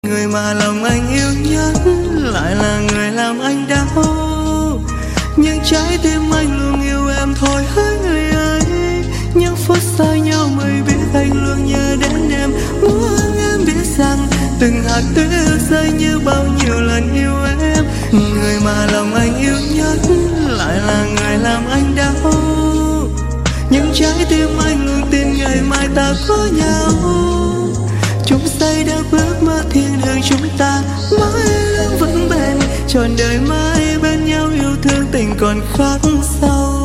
Người mà lòng anh yêu nhất lại là người làm anh đau. Nhưng trái tim anh luôn yêu em thôi hỡi người ơi. Những phút xa nhau mới biết anh luôn nhớ đến em. Muốn em biết rằng từng hạt tuyết rơi như bao nhiêu lần yêu em. Người mà lòng anh yêu nhất lại là người làm anh đau. Nhưng trái tim anh luôn tin ngày mai ta có nhau. Chúng say đã bước mơ thiên đường chúng ta mãi luôn vững bền, trọn đời mãi bên nhau yêu thương tình còn khắc sâu.